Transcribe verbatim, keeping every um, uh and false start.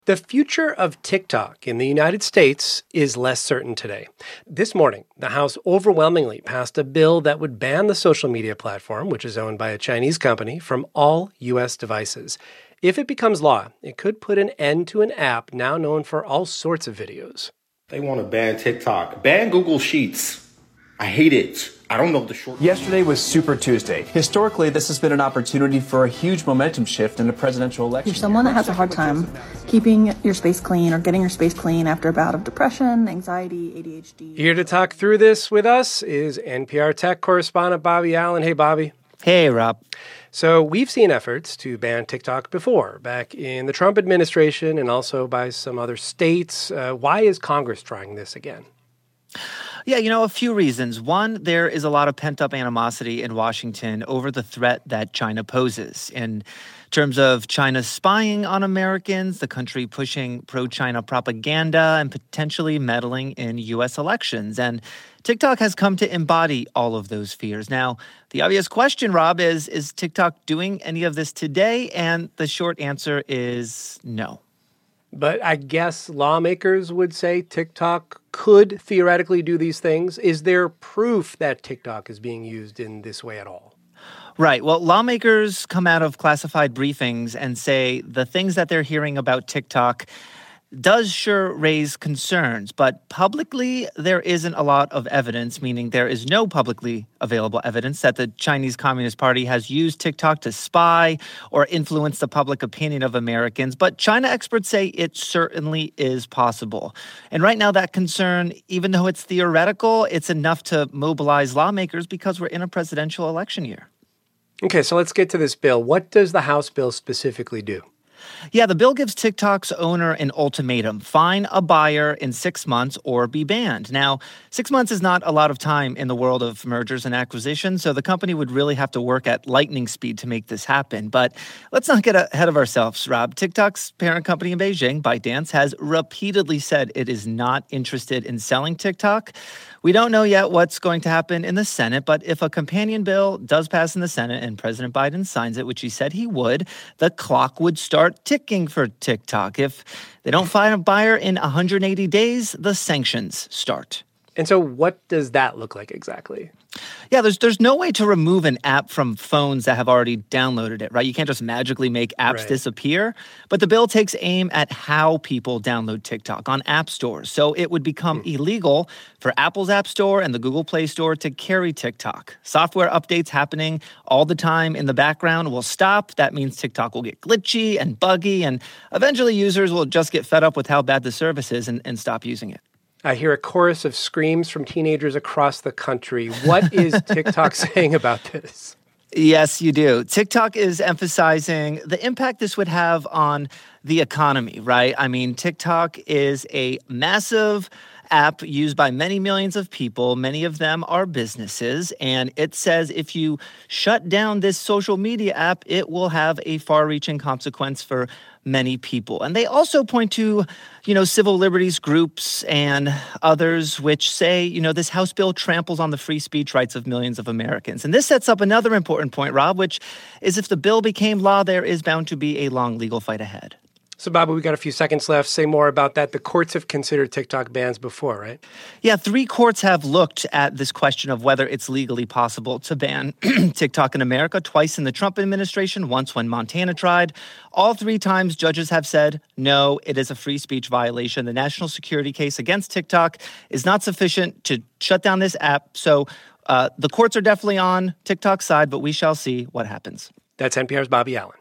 The future of TikTok in the United States is less certain today. This morning, the House overwhelmingly passed a bill that would ban the social media platform, which is owned by a Chinese company, from all U S devices. If it becomes law, it could put an end to an app now known for all sorts of videos. They want to ban TikTok. Ban Google Sheets. I hate it. I don't know the short... Yesterday was Super Tuesday. Historically, this has been an opportunity for a huge momentum shift in a presidential election. You're someone that has a hard time keeping your space clean or getting your space clean after a bout of depression, anxiety, A D H D. Here to talk through this with us is N P R tech correspondent Bobby Allen. Hey, Bobby. Hey, Rob. So we've seen efforts to ban TikTok before, back in the Trump administration and also by some other states. Uh, why is Congress trying this again? Yeah, you know, a few reasons. One, there is a lot of pent-up animosity in Washington over the threat that China poses. In terms of China spying on Americans, the country pushing pro-China propaganda, and potentially meddling in U S elections. And TikTok has come to embody all of those fears. Now, the obvious question, Rob, is, is TikTok doing any of this today? And the short answer is no. But I guess lawmakers would say TikTok could theoretically do these things. Is there proof that TikTok is being used in this way at all? Right. Well, lawmakers come out of classified briefings and say the things that they're hearing about TikTok does sure raise concerns, but publicly there isn't a lot of evidence, meaning there is no publicly available evidence that the Chinese Communist Party has used TikTok to spy or influence the public opinion of Americans. But China experts say it certainly is possible. And right now that concern, even though it's theoretical, it's enough to mobilize lawmakers because we're in a presidential election year. Okay, so let's get to this bill. What does the House bill specifically do? Yeah, the bill gives TikTok's owner an ultimatum. Find a buyer in six months or be banned. Now, six months is not a lot of time in the world of mergers and acquisitions, so the company would really have to work at lightning speed to make this happen. But let's not get ahead of ourselves, Rob. TikTok's parent company in Beijing, ByteDance, has repeatedly said it is not interested in selling TikTok. We don't know yet what's going to happen in the Senate, but if a companion bill does pass in the Senate and President Biden signs it, which he said he would, the clock would start ticking for TikTok. If they don't find a buyer in one hundred eighty days, the sanctions start. And so what does that look like exactly? Yeah, there's there's no way to remove an app from phones that have already downloaded it, right? You can't just magically make apps Right. disappear. But the bill takes aim at how people download TikTok on app stores. So it would become mm. illegal for Apple's App Store and the Google Play Store to carry TikTok. Software updates happening all the time in the background will stop. That means TikTok will get glitchy and buggy, and eventually users will just get fed up with how bad the service is and, and stop using it. I hear a chorus of screams from teenagers across the country. What is TikTok saying about this? Yes, you do. TikTok is emphasizing the impact this would have on the economy, right? I mean, TikTok is a massive app used by many millions of people. Many of them are businesses. And it says if you shut down this social media app, it will have a far-reaching consequence for many people. And they also point to, you know, civil liberties groups and others which say, you know, this House bill tramples on the free speech rights of millions of Americans. And this sets up another important point, Rob, which is if the bill became law, there is bound to be a long legal fight ahead. So, Bobby, we got a few seconds left. Say more about that. The courts have considered TikTok bans before, right? Yeah, three courts have looked at this question of whether it's legally possible to ban TikTok in America, twice in the Trump administration, once when Montana tried. All three times, judges have said, no, it is a free speech violation. The national security case against TikTok is not sufficient to shut down this app. So uh, the courts are definitely on TikTok's side, but we shall see what happens. That's N P R's Bobby Allen.